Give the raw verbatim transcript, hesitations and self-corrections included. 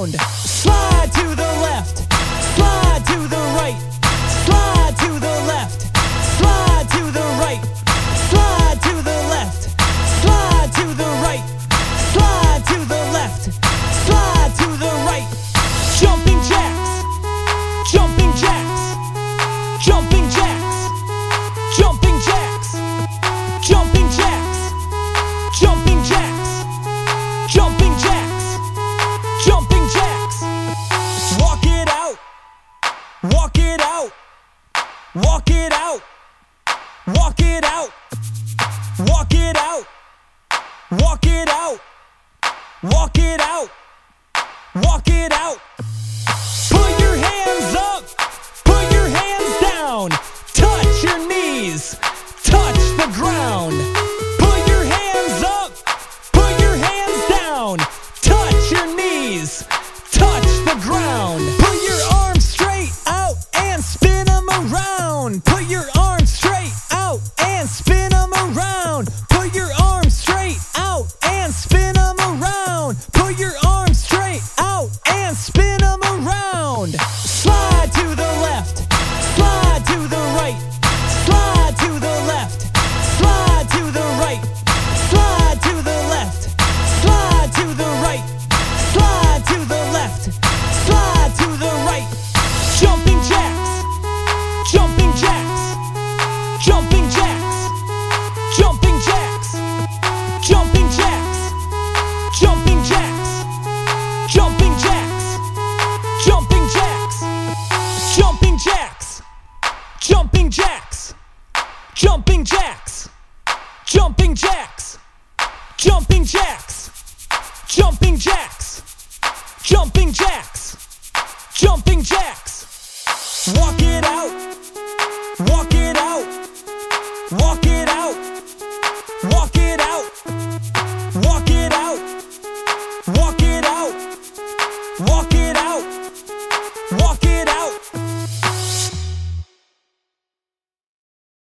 ground. Slide to the left, slide to the right, slide to the left, slide to the right, slide to the left, slide to the right, slide to the left, slide to the right. Jumping jacks, jumping jacks, jumping jacks, jumping jacks, jumping jacks, jumping jacks, jumping jacks, jumping jacks. Walk it out, walk it out, walk it out, walk it out, walk it out, walk it out, walk it out, walk it out. Put your hands up, put your hands down, touch your knees, touch the ground. Put your hands up, put your hands down, touch your knees, touch the ground. Put your arms straight out and spin them around. Put your arms straight out and spin them around. Put your arms straight out and spin them around. Put your arms straight out and spin them around. Slide to the left, slide to the right, slide to the left, slide to the right, slide to the left, slide to the right, slide to the left, slide to the right. Jumping jacks, jumping jacks, jumping jacks, jumping jacks, jumping jacks, jumping jacks, jumping jacks, jumping jacks, jumping jacks, jumping jacks, jumping jacks, jumping jacks, jumping jacks, jumping jacks, jumping jacks, jumping jacks. Walk it out, walk it out, walk it out, walk it out, walk it out, walk it out, walk it out.